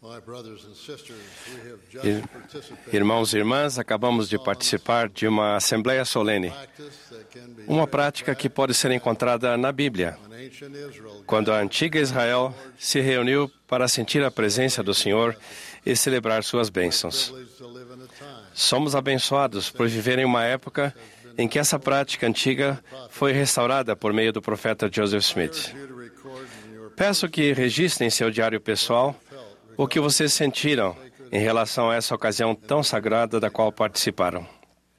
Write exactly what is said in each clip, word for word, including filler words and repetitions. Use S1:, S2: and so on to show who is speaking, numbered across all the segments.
S1: Irmãos e irmãs, acabamos de participar de uma assembleia solene, uma prática que pode ser encontrada na Bíblia, quando a antiga Israel se reuniu para sentir a presença do Senhor e celebrar suas bênçãos. Somos abençoados por viver em uma época em que essa prática antiga foi restaurada por meio do profeta Joseph Smith. Peço que registrem em seu diário pessoal o que vocês sentiram em relação a essa ocasião tão sagrada da qual participaram.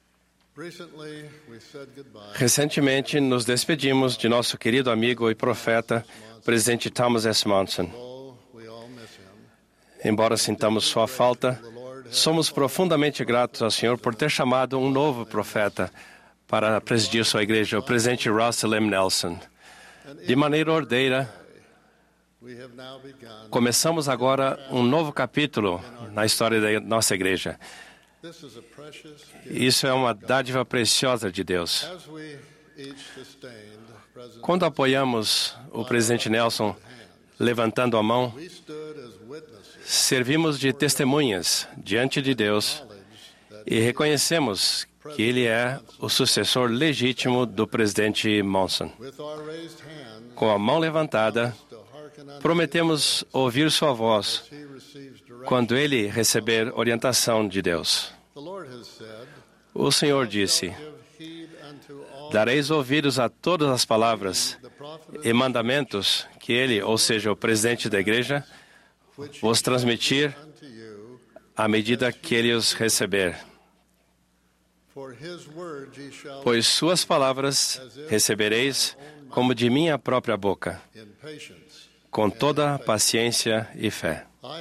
S1: Recentemente, nos despedimos de nosso querido amigo e profeta, presidente Thomas S. Monson. Embora sintamos sua falta, somos profundamente gratos ao Senhor por ter chamado um novo profeta para presidir sua igreja, o presidente Russell M. Nelson. De maneira ordeira, começamos agora um novo capítulo na história da nossa igreja. Isso é uma dádiva preciosa de Deus. Quando apoiamos o presidente Nelson levantando a mão, servimos de testemunhas diante de Deus e reconhecemos que ele é o sucessor legítimo do presidente Monson. Com a mão levantada, prometemos ouvir sua voz quando ele receber orientação de Deus. O Senhor disse: dareis ouvidos a todas as palavras e mandamentos que ele, ou seja, o presidente da igreja, vos transmitir à medida que ele os receber. Pois suas palavras recebereis como de minha própria boca, com toda paciência e fé.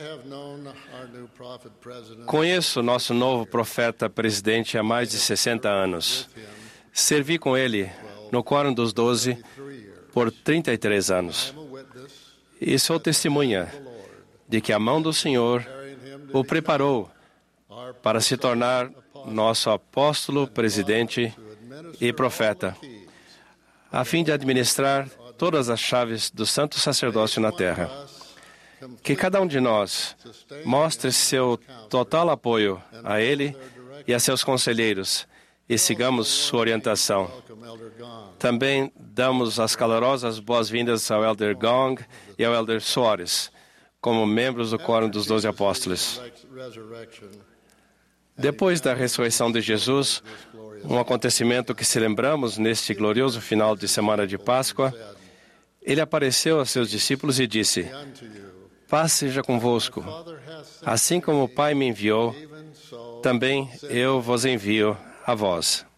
S1: Conheço nosso novo profeta presidente há mais de sessenta anos. Servi com ele no Quórum dos Doze por trinta e três anos. E sou testemunha de que a mão do Senhor o preparou para se tornar nosso apóstolo, presidente e profeta, a fim de administrar todas as chaves do santo sacerdócio na terra. Que cada um de nós mostre seu total apoio a ele e a seus conselheiros e sigamos sua orientação. Também damos as calorosas boas-vindas ao Elder Gong e ao Elder Soares, como membros do Quórum dos Doze Apóstolos. Depois da ressurreição de Jesus, um acontecimento que celebramos neste glorioso final de semana de Páscoa, ele apareceu a seus discípulos e disse: paz seja convosco. Assim como o Pai me enviou, também eu vos envio a vós.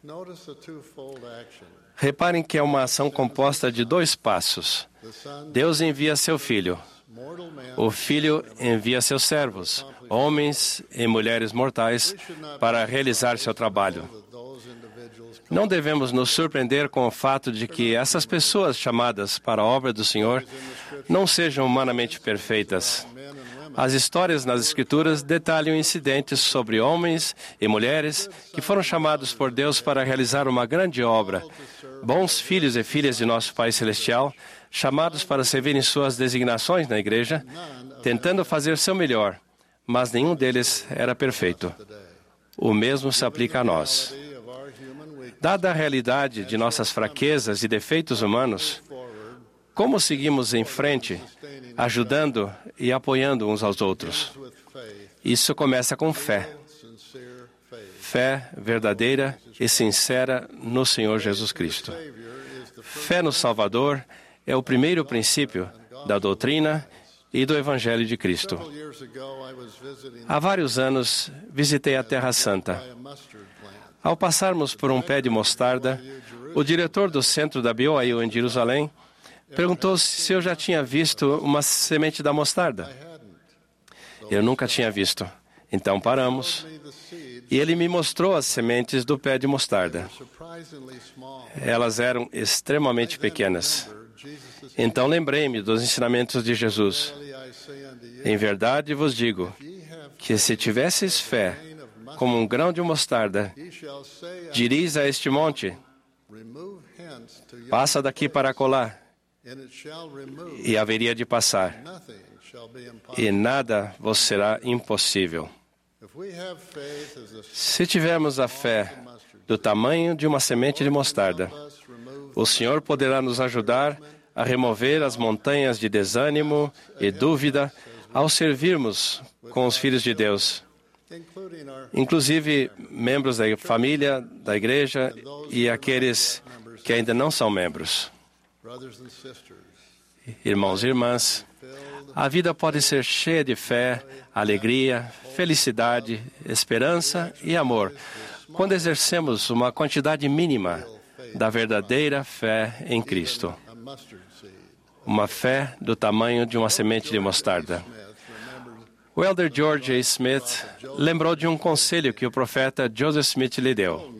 S1: Reparem que é uma ação composta de dois passos. Deus envia seu Filho. O Filho envia seus servos, homens e mulheres mortais, para realizar seu trabalho. Não devemos nos surpreender com o fato de que essas pessoas chamadas para a obra do Senhor não sejam humanamente perfeitas. As histórias nas Escrituras detalham incidentes sobre homens e mulheres que foram chamados por Deus para realizar uma grande obra. Bons filhos e filhas de nosso Pai Celestial, chamados para servir em suas designações na igreja, tentando fazer seu melhor, mas nenhum deles era perfeito. O mesmo se aplica a nós. Dada a realidade de nossas fraquezas e defeitos humanos, como seguimos em frente, ajudando e apoiando uns aos outros? Isso começa com fé. Fé verdadeira e sincera no Senhor Jesus Cristo. Fé no Salvador é o primeiro princípio da doutrina e do Evangelho de Cristo. Há vários anos, visitei a Terra Santa. Ao passarmos por um pé de mostarda, o diretor do centro da B Y U em Jerusalém perguntou se eu já tinha visto uma semente da mostarda. Eu nunca tinha visto. Então paramos e ele me mostrou as sementes do pé de mostarda. Elas eram extremamente pequenas. Então lembrei-me dos ensinamentos de Jesus. Em verdade vos digo que se tivesseis fé como um grão de mostarda, direis a este monte: passa daqui para acolá, e haveria de passar, e nada vos será impossível. Se tivermos a fé do tamanho de uma semente de mostarda, o Senhor poderá nos ajudar a remover as montanhas de desânimo e dúvida ao servirmos com os filhos de Deus, inclusive membros da família, da igreja e aqueles que ainda não são membros. Irmãos e irmãs, a vida pode ser cheia de fé, alegria, felicidade, esperança e amor, quando exercemos uma quantidade mínima da verdadeira fé em Cristo. Uma fé do tamanho de uma semente de mostarda. O elder George A. Smith lembrou de um conselho que o profeta Joseph Smith lhe deu.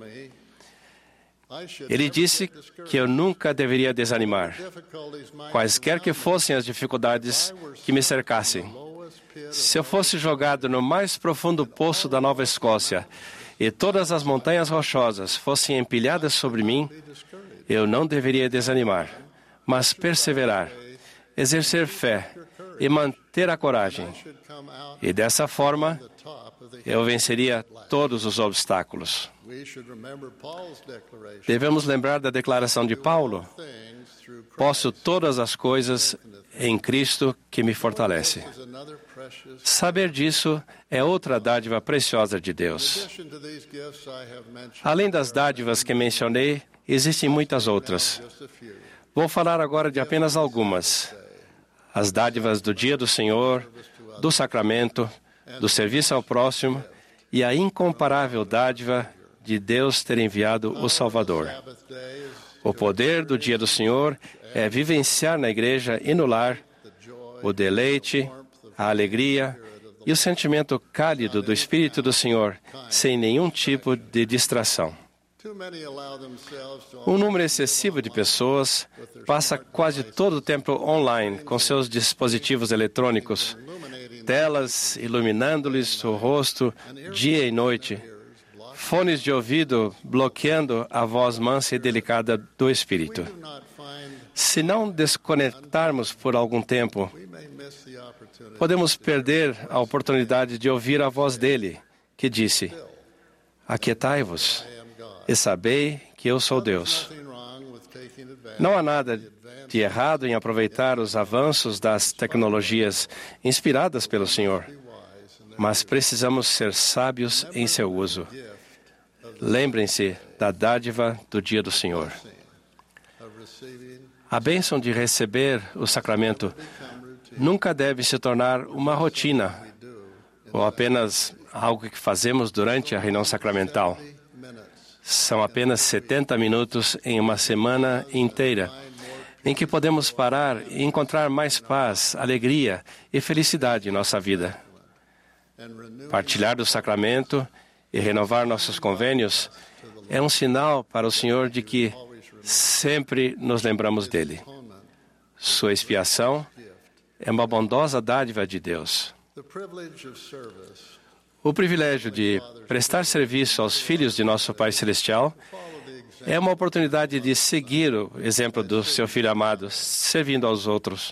S1: Ele disse que eu nunca deveria desanimar, quaisquer que fossem as dificuldades que me cercassem. Se eu fosse jogado no mais profundo poço da Nova Escócia e todas as montanhas rochosas fossem empilhadas sobre mim, eu não deveria desanimar, mas perseverar, exercer fé e manter a coragem. E dessa forma, eu venceria todos os obstáculos. Devemos lembrar da declaração de Paulo: posso todas as coisas em Cristo que me fortalece. Saber disso é outra dádiva preciosa de Deus. Além das dádivas que mencionei, existem muitas outras. Vou falar agora de apenas algumas. As dádivas do dia do Senhor, do sacramento, do serviço ao próximo e a incomparável dádiva de Deus ter enviado o Salvador. O poder do dia do Senhor é vivenciar na igreja e no lar o deleite, a alegria e o sentimento cálido do Espírito do Senhor, sem nenhum tipo de distração. Um número excessivo de pessoas passa quase todo o tempo online com seus dispositivos eletrônicos, telas iluminando-lhes o rosto dia e noite, fones de ouvido bloqueando a voz mansa e delicada do Espírito. Se não desconectarmos por algum tempo, podemos perder a oportunidade de ouvir a voz dele, que disse: aquietai-vos e sabei que eu sou Deus. Não há nada de errado em aproveitar os avanços das tecnologias inspiradas pelo Senhor, mas precisamos ser sábios em seu uso. Lembrem-se da dádiva do dia do Senhor. A bênção de receber o sacramento nunca deve se tornar uma rotina ou apenas algo que fazemos durante a reunião sacramental. São apenas setenta minutos em uma semana inteira, em que podemos parar e encontrar mais paz, alegria e felicidade em nossa vida. Partilhar do sacramento e renovar nossos convênios é um sinal para o Senhor de que sempre nos lembramos dele. Sua expiação é uma bondosa dádiva de Deus. O privilégio de prestar serviço aos filhos de nosso Pai Celestial é uma oportunidade de seguir o exemplo do seu Filho amado, servindo aos outros.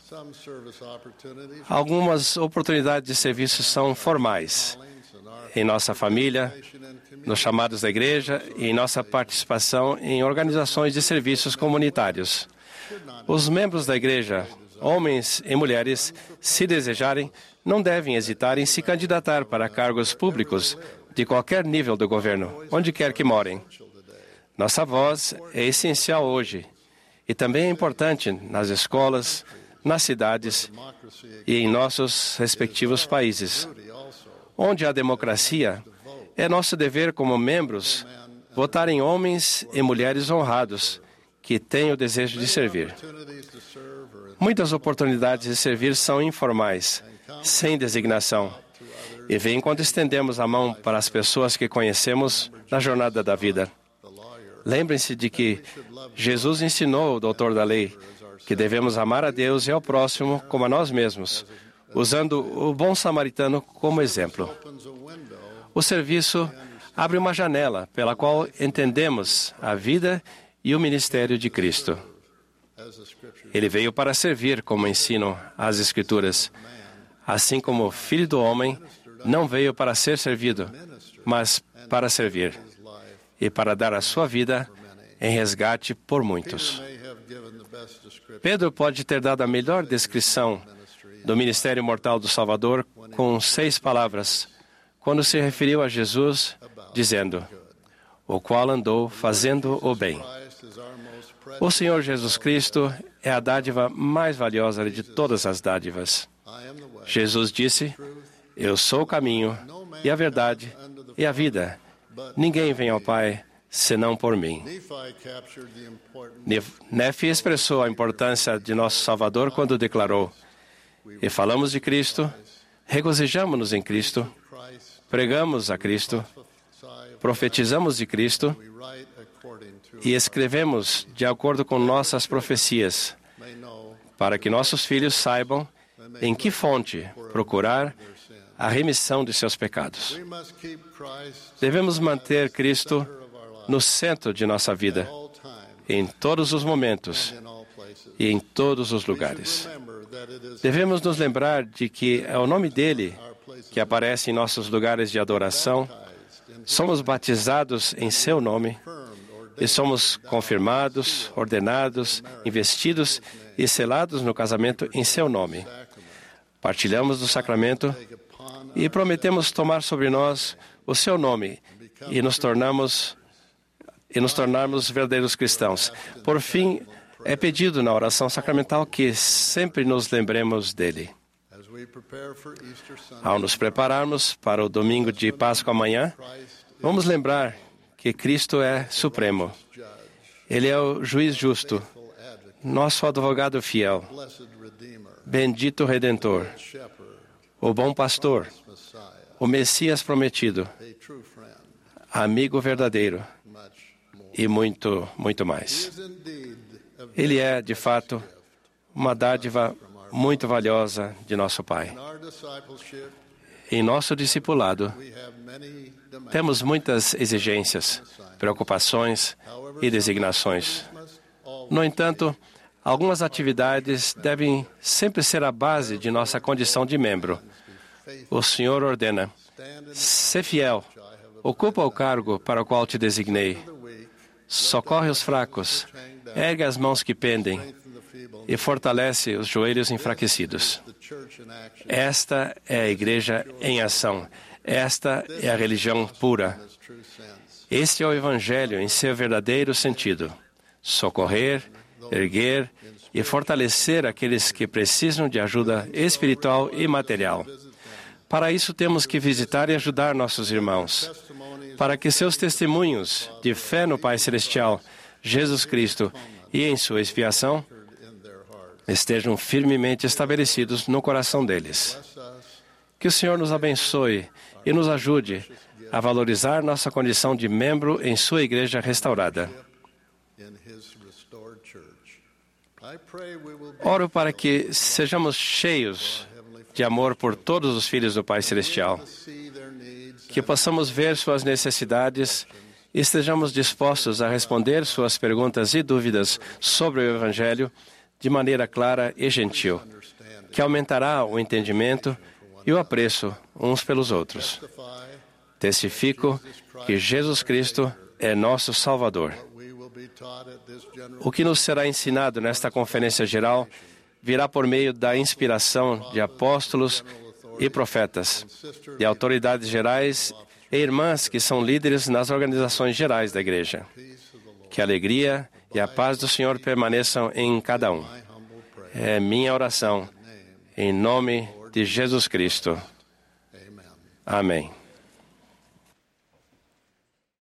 S1: Algumas oportunidades de serviço são formais, em nossa família, nos chamados da igreja e em nossa participação em organizações de serviços comunitários. Os membros da igreja, homens e mulheres, se desejarem, não devem hesitar em se candidatar para cargos públicos de qualquer nível do governo, onde quer que morem. Nossa voz é essencial hoje e também é importante nas escolas, nas cidades e em nossos respectivos países. Onde há democracia, é nosso dever como membros votar em homens e mulheres honrados que têm o desejo de servir. Muitas oportunidades de servir são informais, sem designação, e vêm quando estendemos a mão para as pessoas que conhecemos na jornada da vida. Lembrem-se de que Jesus ensinou o doutor da lei que devemos amar a Deus e ao próximo como a nós mesmos, usando o bom samaritano como exemplo. O serviço abre uma janela pela qual entendemos a vida e o ministério de Cristo. Ele veio para servir, como ensinam as Escrituras. assim como o Filho do Homem não veio para ser servido, mas para servir e para dar a sua vida em resgate por muitos. Pedro pode ter dado a melhor descrição do ministério mortal do Salvador com seis palavras, quando se referiu a Jesus, dizendo: o qual andou fazendo o bem. O Senhor Jesus Cristo é a dádiva mais valiosa de todas as dádivas. Jesus disse: eu sou o caminho e a verdade e a vida. Ninguém vem ao Pai senão por mim. Nefi expressou a importância de nosso Salvador quando declarou: e falamos de Cristo, regozijamo-nos em Cristo, pregamos a Cristo, profetizamos de Cristo e escrevemos de acordo com nossas profecias, para que nossos filhos saibam em que fonte procurar a remissão de seus pecados. Devemos manter Cristo no centro de nossa vida, em todos os momentos e em todos os lugares. Devemos nos lembrar de que é o nome dele que aparece em nossos lugares de adoração. Somos batizados em seu nome e somos confirmados, ordenados, investidos e selados no casamento em seu nome. Partilhamos do sacramento e prometemos tomar sobre nós o seu nome e nos tornamos e nos tornarmos verdadeiros cristãos. Por fim, é pedido na oração sacramental que sempre nos lembremos dele. Ao nos prepararmos para o domingo de Páscoa amanhã, vamos lembrar que Cristo é supremo. Ele é o juiz justo, nosso advogado fiel, bendito Redentor, o bom pastor, o Messias prometido, amigo verdadeiro e muito, muito mais. Ele é, de fato, uma dádiva muito valiosa de nosso Pai. Em nosso discipulado, temos muitas exigências, preocupações e designações. No entanto, algumas atividades devem sempre ser a base de nossa condição de membro. O Senhor ordena: sê fiel, ocupa o cargo para o qual te designei, socorre os fracos, ergue as mãos que pendem e fortalece os joelhos enfraquecidos. Esta é a igreja em ação. Esta é a religião pura. Este é o Evangelho em seu verdadeiro sentido: socorrer, erguer e fortalecer aqueles que precisam de ajuda espiritual e material. Para isso, temos que visitar e ajudar nossos irmãos, para que seus testemunhos de fé no Pai Celestial, Jesus Cristo, e em sua expiação, estejam firmemente estabelecidos no coração deles. Que o Senhor nos abençoe e nos ajude a valorizar nossa condição de membro em sua igreja restaurada. Oro para que sejamos cheios de amor por todos os filhos do Pai Celestial, que possamos ver suas necessidades e estejamos dispostos a responder suas perguntas e dúvidas sobre o Evangelho de maneira clara e gentil, que aumentará o entendimento e o apreço uns pelos outros. Testifico que Jesus Cristo é nosso Salvador. O que nos será ensinado nesta conferência geral virá por meio da inspiração de apóstolos e profetas, de autoridades gerais e irmãs que são líderes nas organizações gerais da igreja. Que a alegria e a paz do Senhor permaneçam em cada um. É minha oração, em nome de Jesus Cristo. Amém.